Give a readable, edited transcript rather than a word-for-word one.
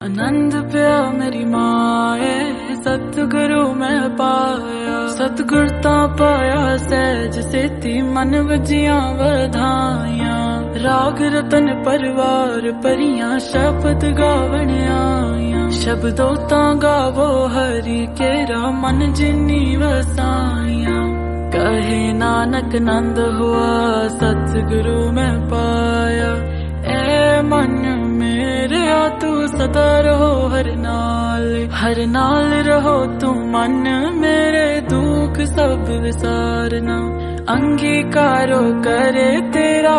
आनंद पिया मेरी माए सतगुरु मैं पाया, सतगुर ता पाया सहज सेती मन वजिया वधाइया। राग रतन परिवार परियां शब्द गावण आया, शब्दों ता गावो हरि केरा मन जिनी वसाइया। कहे नानक नंद हुआ सतगुरु मैं पाया, ए मन मेरे तू सदा रहो हर नाल रहो तू मन मेरे दुख सब विसारना। अंगीकारो करे तेरा